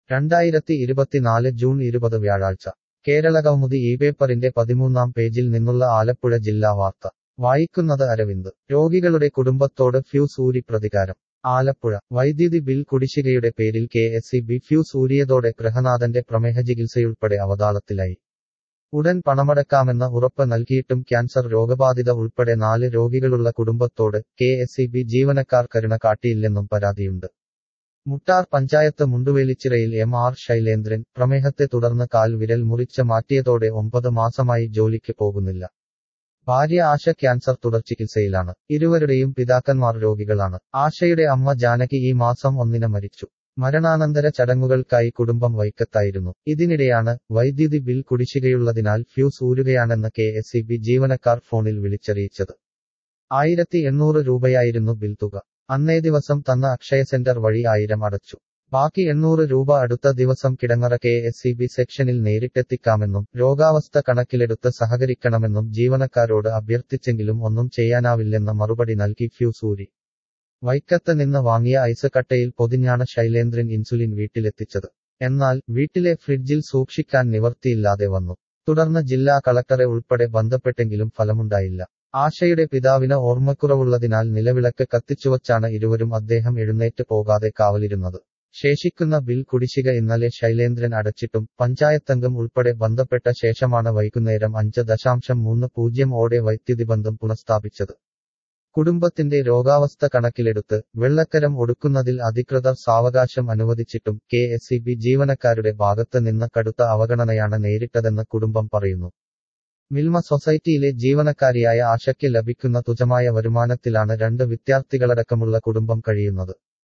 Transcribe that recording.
2024 June 20 വ്യാഴാഴ്ച കേരളകൗമുദി ഈ പേപ്പറിന്റെ 13-ാം പേജിൽ നിന്നുള്ള ആലപ്പുഴ ജില്ലാ വാർത്ത വായിക്കുന്നത് അരവിന്ദ്. രോഗികളുടെ കുടുംബത്തോട് ഫ്യൂസ് ഊരി പ്രതികാരം. ആലപ്പുഴ വൈദ്യുതി ബിൽ കുടിശ്ശികയുടെ പേരിൽ കെ.എസ്.ഇ.ബി. ഫ്യൂസ് ഊരിയതോടെ ഗൃഹനാഥന്റെ പ്രമേഹചികിത്സയുൾപ്പെടെ അവതാളത്തിലായി. ഉടൻ പണമടക്കാമെന്ന ഉറപ്പ് നൽകിയിട്ടും ക്യാൻസർ രോഗബാധിത ഉൾപ്പെടെ 4 രോഗികളുള്ള കുടുംബത്തോട് കെ.എസ്.ഇ.ബി. ജീവനക്കാർ കരുണ കാട്ടിയില്ലെന്നും പരാതിയുണ്ട്. മുട്ടാർ പഞ്ചായത്ത് മുണ്ടുവേലിച്ചിറയിൽ എം.ആർ. ശൈലേന്ദ്രൻ പ്രമേഹത്തെ തുടർന്ന് കാൽ വിരൽ മുറിച്ച് മാറ്റിയതോടെ 9 മാസമായി ജോലിക്ക് പോകുന്നില്ല. ഭാര്യ ആശ ക്യാൻസർ തുടർചികിത്സയിലാണ്. ഇരുവരുടെയും പിതാക്കന്മാർ രോഗികളാണ്. ആശയുടെ അമ്മ ജാനകി ഈ മാസം 1-ന് മരിച്ചു. മരണാനന്തര ചടങ്ങുകൾക്കായി കുടുംബം വൈക്കത്തായിരുന്നു. ഇതിനിടെയാണ് വൈദ്യുതി ബിൽ കുടിശ്ശികയുള്ളതിനാൽ ഫ്യൂസ് ഊരുകയാണെന്ന് കെ.എസ്.ഇ.ബി. ജീവനക്കാർ ഫോണിൽ വിളിച്ചറിയിച്ചത്. 1800 രൂപയായിരുന്നു ബിൽ തുക. അന്നേ ദിവസം തന്ന അക്ഷയ സെന്റർ വഴി 1000 അടച്ചു. ബാക്കി 800 രൂപ അടുത്ത ദിവസം കിടങ്ങറ കെ.എസ്.ഇ.ബി. സെക്ഷനിൽ നേരിട്ടെത്തിക്കാമെന്നും രോഗാവസ്ഥ കണക്കിലെടുത്ത് സഹകരിക്കണമെന്നും ജീവനക്കാരോട് അഭ്യർത്ഥിച്ചെങ്കിലും ഒന്നും ചെയ്യാനാവില്ലെന്ന മറുപടി നൽകി ഫ്യൂസ് ഊരി. വൈക്കത്ത് നിന്ന് വാങ്ങിയ ഐസ് കട്ടയിൽ പൊതിഞ്ഞാണ് ശൈലേന്ദ്രൻ ഇൻസുലിൻ വീട്ടിലെത്തിച്ചത്. എന്നാൽ വീട്ടിലെ ഫ്രിഡ്ജിൽ സൂക്ഷിക്കാൻ നിവർത്തിയില്ലാതെ വന്നു. തുടർന്ന് ജില്ലാ കളക്ടറെ ഉൾപ്പെടെ ബന്ധപ്പെട്ടെങ്കിലും ഫലമുണ്ടായില്ല. ആശയുടെ പിതാവിന് ഓർമ്മക്കുറവുള്ളതിനാൽ നിലവിളക്ക് കത്തിച്ചുവച്ചാണ് ഇരുവരും അദ്ദേഹം എഴുന്നേറ്റ് പോകാതെ കാവലിരുന്നത്. ശേഷിക്കുന്ന ബിൽ കുടിശ്ശിക ഇന്നലെ ശൈലേന്ദ്രൻ അടച്ചിട്ടും പഞ്ചായത്തംഗം ഉൾപ്പെടെ ബന്ധപ്പെട്ട ശേഷമാണ് വൈകുന്നേരം 5:30 വൈദ്യുതി ബന്ധം പുനഃസ്ഥാപിച്ചത്. കുടുംബത്തിന്റെ രോഗാവസ്ഥ കണക്കിലെടുത്ത് വെള്ളക്കരം ഒടുക്കുന്നതിൽ അധികൃതർ സാവകാശം അനുവദിച്ചിട്ടും കെ.എസ്.ഇ.ബി. ജീവനക്കാരുടെ ഭാഗത്ത് നിന്ന് കടുത്ത അവഗണനയാണ് നേരിട്ടതെന്ന് കുടുംബം പറയുന്നു. മിൽമ സൊസൈറ്റിയിലെ ജീവനക്കാരിയായ ആശയ്ക്ക് ലഭിക്കുന്ന തുച്ഛമായ വരുമാനത്തിലാണ് 2 വിദ്യാർത്ഥികളടക്കമുള്ള കുടുംബം കഴിയുന്നത്.